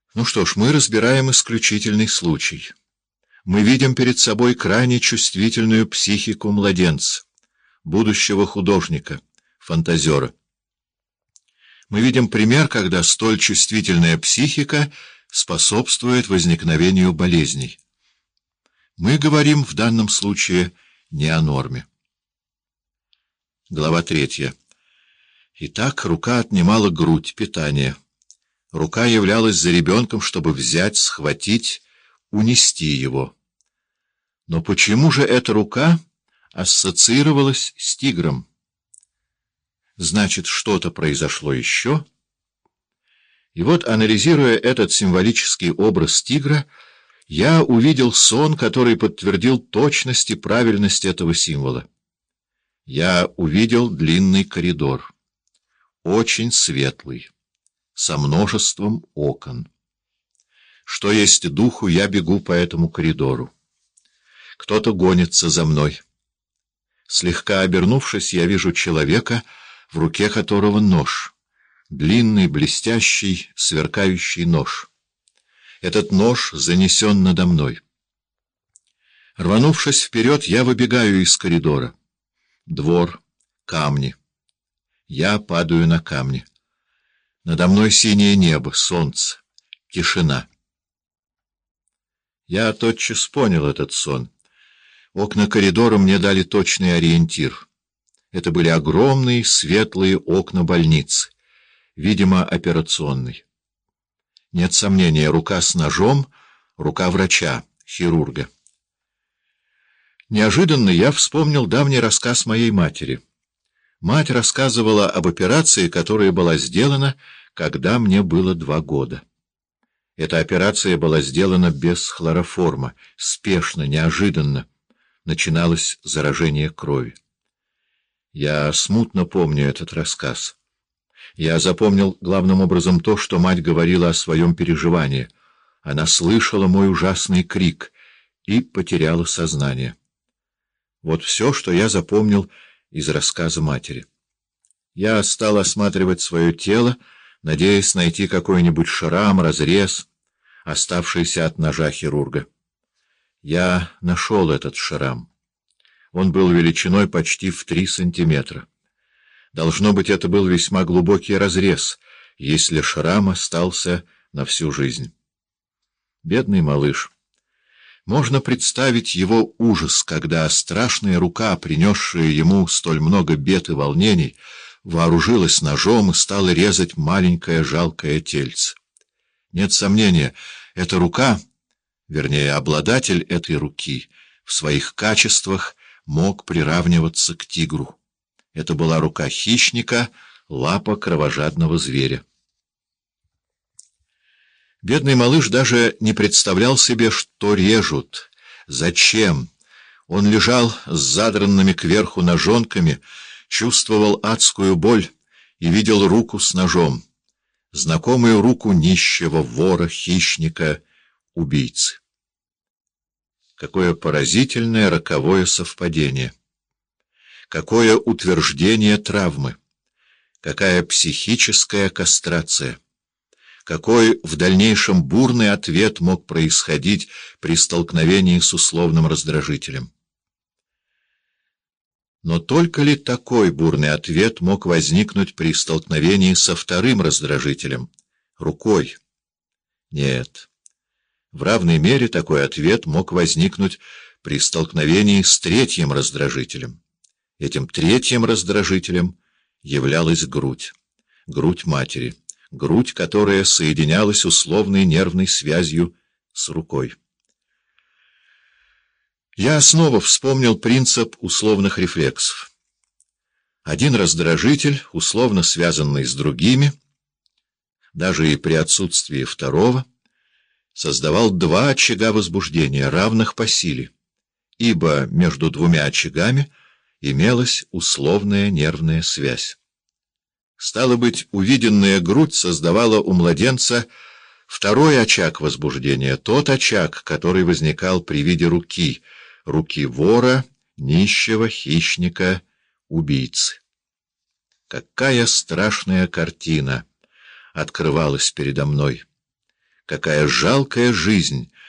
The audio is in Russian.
Ну что ж, мы разбираем исключительный случай. Мы видим перед собой крайне чувствительную психику младенца, будущего художника, фантазера. Мы видим пример, когда столь чувствительная психика способствует возникновению болезней. Мы говорим в данном случае не о норме. Глава 3. Итак, рука отнимала грудь, питание. Рука являлась за ребенком, чтобы взять, схватить, унести его. Но почему же эта рука ассоциировалась с тигром? Значит, что-то произошло еще? И вот, анализируя этот символический образ тигра, я увидел сон, который подтвердил точность и правильность этого символа. Я увидел длинный коридор, очень светлый, со множеством окон. Что есть духу, я бегу по этому коридору. Кто-то гонится за мной. Слегка обернувшись, я вижу человека, в руке которого нож. Длинный, блестящий, сверкающий нож. Этот нож занесен надо мной. Рванувшись вперед, я выбегаю из коридора. Двор, камни. Я падаю на камни. Надо мной синее небо, солнце, тишина. Я тотчас понял этот сон. Окна коридора мне дали точный ориентир. Это были огромные светлые окна больницы, видимо, операционной. Нет сомнения, рука с ножом, рука врача, хирурга. Неожиданно я вспомнил давний рассказ моей матери. Мать рассказывала об операции, которая была сделана, когда мне было 2 года. Эта операция была сделана без хлороформа, спешно, неожиданно. Начиналось заражение крови. Я смутно помню этот рассказ. Я запомнил главным образом то, что мать говорила о своем переживании. Она слышала мой ужасный крик и потеряла сознание. Вот все, что я запомнил из рассказа матери. Я стал осматривать свое тело, надеясь найти какой-нибудь шрам, разрез, оставшийся от ножа хирурга. Я нашел этот шрам. Он был величиной почти в 3 сантиметра. Должно быть, это был весьма глубокий разрез, если шрам остался на всю жизнь. Бедный малыш. Можно представить его ужас, когда страшная рука, принесшая ему столь много бед и волнений, вооружилась ножом и стала резать маленькое жалкое тельце. Нет сомнения, эта рука, вернее, обладатель этой руки, в своих качествах мог приравниваться к тигру. Это была рука хищника, лапа кровожадного зверя. Бедный малыш даже не представлял себе, что режут, зачем. Он лежал с задранными кверху ножонками, чувствовал адскую боль и видел руку с ножом, знакомую руку нищего, вора, хищника, убийцы. Какое поразительное роковое совпадение! Какое утверждение травмы! Какая психическая кастрация! Какой в дальнейшем бурный ответ мог происходить при столкновении с условным раздражителем? Но только ли такой бурный ответ мог возникнуть при столкновении со вторым раздражителем — рукой? Нет. В равной мере такой ответ мог возникнуть при столкновении с третьим раздражителем. Этим третьим раздражителем являлась грудь, грудь матери, грудь, которая соединялась условной нервной связью с рукой. Я снова вспомнил принцип условных рефлексов. Один раздражитель, условно связанный с другими, даже и при отсутствии второго, создавал 2 очага возбуждения, равных по силе, ибо между 2 очагами имелась условная нервная связь. Стало быть, увиденная грудь создавала у младенца второй очаг возбуждения, тот очаг, который возникал при виде руки, руки вора, нищего, хищника, убийцы. Какая страшная картина открывалась передо мной! какая жалкая жизнь